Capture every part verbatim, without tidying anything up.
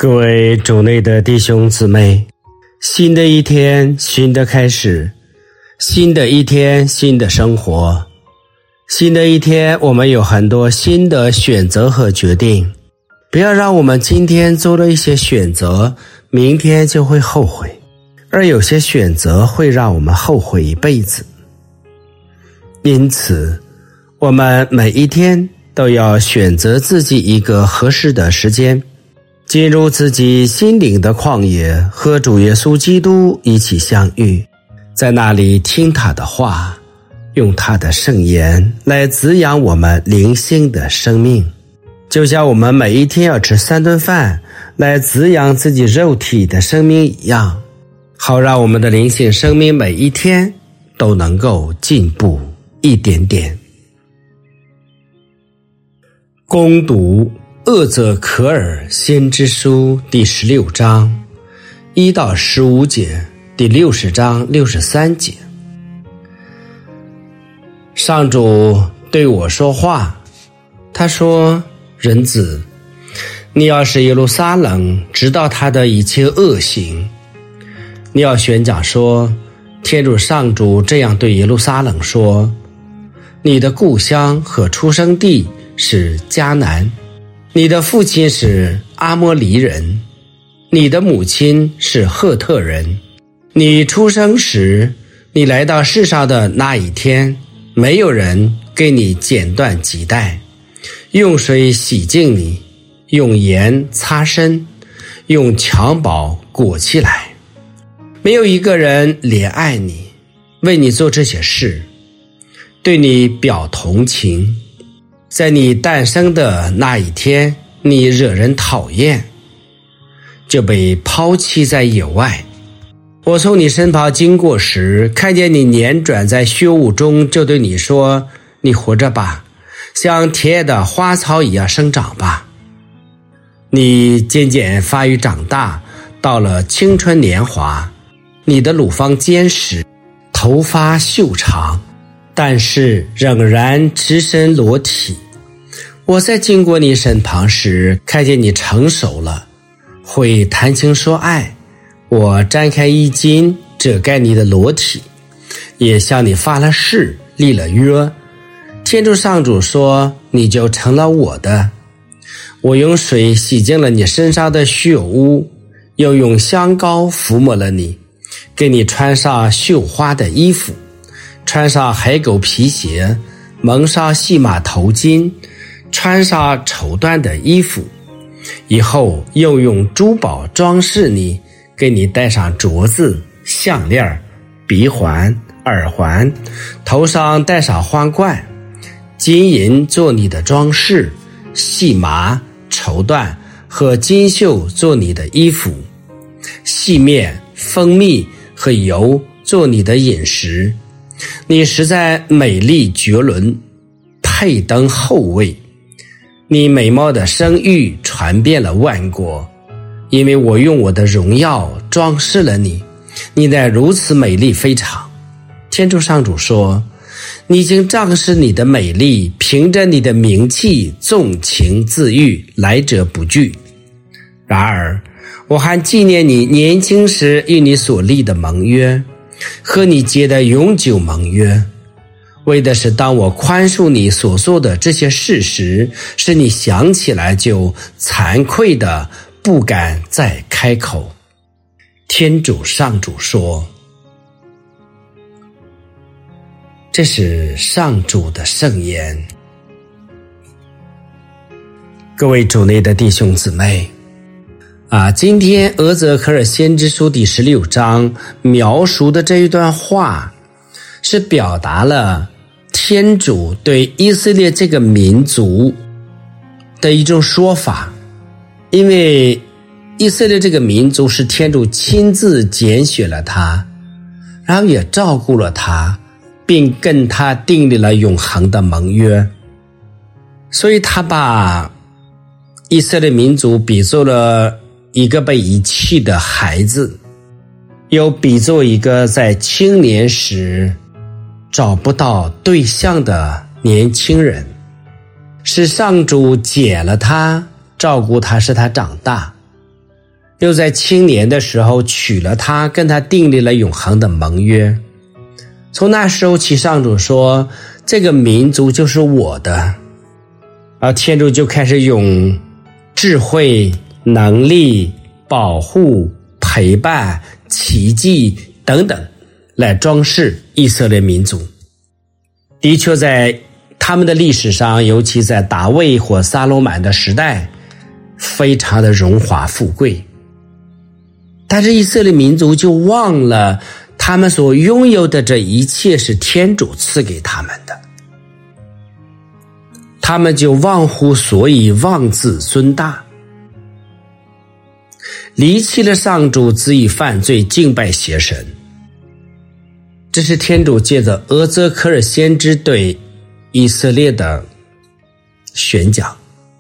各位主内的弟兄姊妹，新的一天，新的开始，新的一天，新的生活，新的一天，我们有很多新的选择和决定。不要让我们今天做了一些选择，明天就会后悔，而有些选择会让我们后悔一辈子。因此，我们每一天都要选择自己一个合适的时间，进入自己心灵的旷野，和主耶稣基督一起相遇，在那里听他的话，用他的圣言来滋养我们灵性的生命，就像我们每一天要吃三顿饭来滋养自己肉体的生命一样，好让我们的灵性生命每一天都能够进步一点点。攻读厄则可尔先知书第十六章一到十五节，第六十章六十三节。上主对我说话，他说：人子，你要使耶路撒冷知道他的一切恶行，你要宣讲说，天主上主这样对耶路撒冷说，你的故乡和出生地是迦南，你的父亲是阿摩黎人，你的母亲是赫特人。你出生时，你来到世上的那一天，没有人给你剪断脐带，用水洗净你，用盐擦身，用襁褓裹起来。没有一个人怜爱你，为你做这些事，对你表同情。在你诞生的那一天，你惹人讨厌，就被抛弃在野外。我从你身旁经过时，看见你辗转在血雾中，就对你说，你活着吧，像田野的花草一样生长吧。你渐渐发育长大，到了青春年华，你的乳房坚实，头发秀长，但是仍然赤身裸体。我在经过你身旁时，看见你成熟了，会谈情说爱。我展开衣襟遮盖你的裸体，也向你发了誓，立了约。天主上主说，你就成了我的。我用水洗净了你身上的血污，又用香膏涂抹了你，给你穿上绣花的衣服，穿上海狗皮鞋，蒙上细麻头巾，穿上绸缎的衣服，以后又用珠宝装饰你，给你戴上镯子、项链、鼻环、耳环，头上戴上皇冠，金银做你的装饰，细麻、绸缎和金绣做你的衣服，细面、蜂蜜和油做你的饮食。你实在美丽绝伦，配登后位。你美貌的声誉传遍了万国，因为我用我的荣耀装饰了你，你乃如此美丽非常。天主上主说，你已经仗势你的美丽，凭着你的名气纵情自欲，来者不拒。然而我还纪念你年轻时与你所立的盟约，和你结的永久盟约，为的是当我宽恕你所做的这些事时，使你想起来就惭愧的不敢再开口。天主上主说，这是上主的圣言。各位主内的弟兄姊妹啊，今天厄则克尔先知书第十六章描述的这一段话，是表达了天主对以色列这个民族的一种说法。因为以色列这个民族是天主亲自拣选了他，然后也照顾了他，并跟他订立了永恒的盟约，所以他把以色列民族比作了一个被遗弃的孩子，又比作一个在青年时找不到对象的年轻人，是上主捡了他，照顾他，使他长大， 又在青年的时候娶了她，跟她订立了永恒的盟约。从那时候起，上主说这个民族就是我的，然后天主就开始用智慧、能力、保护、陪伴、奇迹等等来装饰以色列民族。的确在他们的历史上，尤其在大卫或撒罗满的时代，非常的荣华富贵。但是以色列民族就忘了他们所拥有的这一切是天主赐给他们的，他们就忘乎所以，妄自尊大，离弃了上主，恣意犯罪，敬拜邪神。这是天主借着俄泽科尔先知对以色列的宣讲。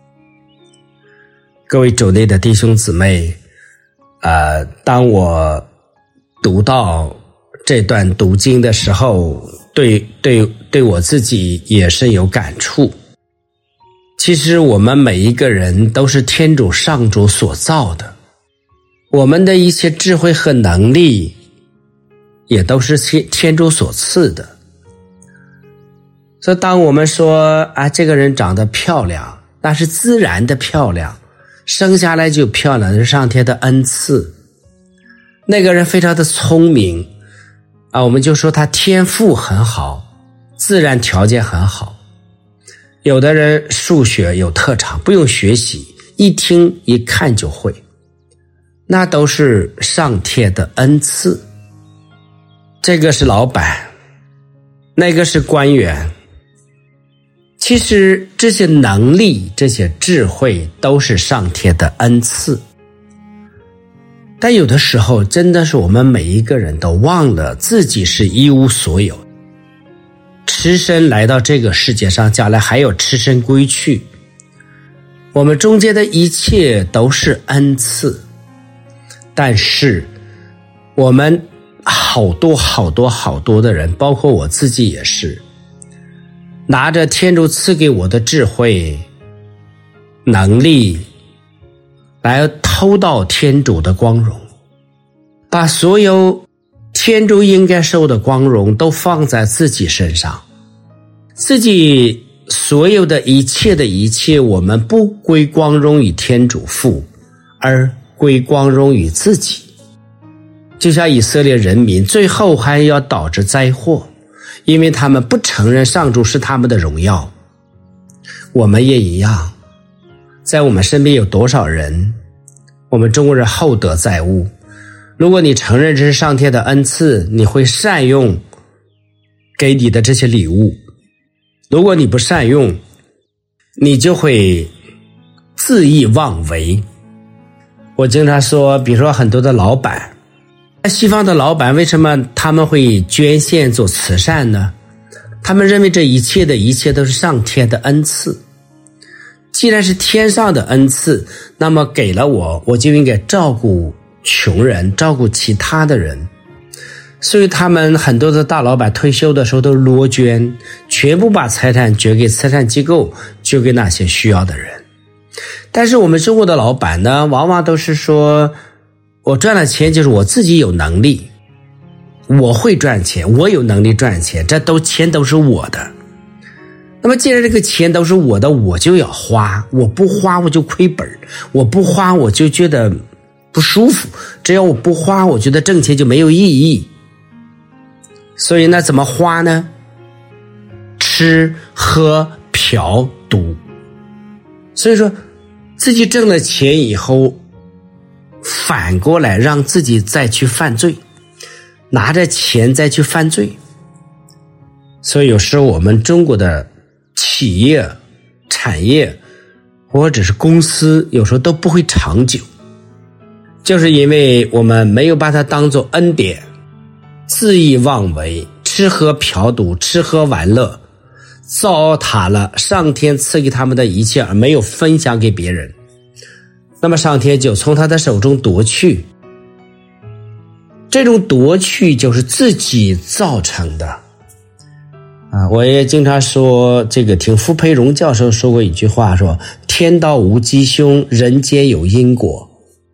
各位主内的弟兄姊妹，呃，当我读到这段读经的时候，对对对我自己也深有感触。其实我们每一个人都是天主上主所造的，我们的一切智慧和能力也都是天主所赐的。所以当我们说啊，这个人长得漂亮，那是自然的漂亮，生下来就漂亮，是上天的恩赐。那个人非常的聪明啊，我们就说他天赋很好，自然条件很好。有的人数学有特长，不用学习，一听一看就会，那都是上天的恩赐。这个是老板，那个是官员。其实这些能力，这些智慧都是上天的恩赐。但有的时候真的是我们每一个人都忘了自己是一无所有，赤身来到这个世界上，将来还有赤身归去。我们中间的一切都是恩赐，但是我们好多好多好多的人，包括我自己也是，拿着天主赐给我的智慧、能力，来偷盗天主的光荣，把所有天主应该受的光荣都放在自己身上，自己所有的一切的一切，我们不归光荣于天主父，而归光荣于自己。就像以色列人民最后还要导致灾祸，因为他们不承认上主是他们的荣耀。我们也一样，在我们身边有多少人，我们中国人厚德载物，如果你承认这是上天的恩赐，你会善用给你的这些礼物。如果你不善用，你就会恣意妄为。我经常说，比如说很多的老板，西方的老板为什么他们会捐献做慈善呢？他们认为这一切的一切都是上天的恩赐。既然是天上的恩赐，那么给了我，我就应该照顾穷人，照顾其他的人。所以他们很多的大老板退休的时候都裸捐，全部把财产捐给慈善机构，捐给那些需要的人。但是我们中国的老板呢，往往都是说，我赚了钱就是我自己有能力，我会赚钱，我有能力赚钱，这都钱都是我的。那么既然这个钱都是我的，我就要花，我不花我就亏本，我不花我就觉得不舒服，只要我不花，我觉得挣钱就没有意义。所以那怎么花呢？吃喝嫖赌。所以说自己挣了钱以后，反过来让自己再去犯罪，拿着钱再去犯罪。所以有时候我们中国的企业、产业或者是公司，有时候都不会长久，就是因为我们没有把它当作恩典，恣意妄为，吃喝嫖赌，吃喝玩乐，糟蹋了上天赐给他们的一切，而没有分享给别人。那么上天就从他的手中夺去，这种夺去就是自己造成的啊！我也经常说，这个听傅培荣教授说过一句话，说天道无吉凶，人间有因果。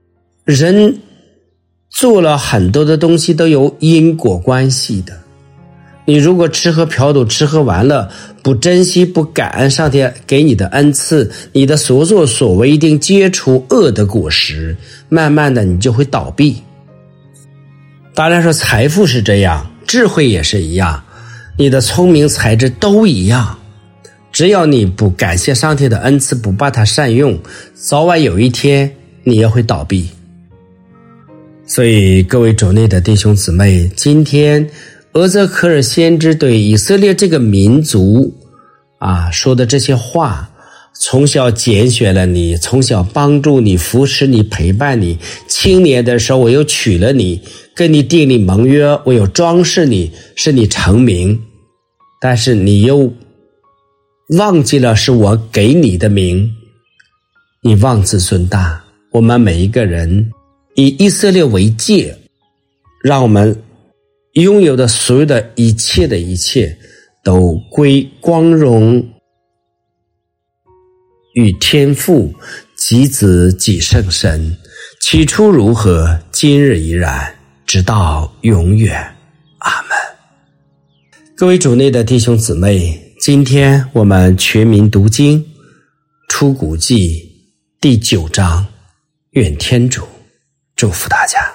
人做了很多的东西都有因果关系的。你如果吃喝嫖赌吃喝玩乐，不珍惜不感恩上天给你的恩赐，你的所作所为一定结出恶的果实，慢慢的你就会倒闭。当然说财富是这样，智慧也是一样，你的聪明才智都一样，只要你不感谢上天的恩赐，不把它善用，早晚有一天你也会倒闭。所以各位主内的弟兄姊妹，今天俄泽克尔先知对以色列这个民族啊说的这些话，从小拣选了你，从小帮助你，扶持你，陪伴你，青年的时候我又娶了你，跟你订立盟约，我有装饰你，使你成名，但是你又忘记了是我给你的名，你妄自尊大。我们每一个人以以色列为戒，让我们拥有的所有的一切的一切都归光荣与天父及子及圣神，起初如何，今日依然，直到永远。阿们。各位主内的弟兄姊妹，今天我们全民读经出谷记第九章，愿天主祝福大家。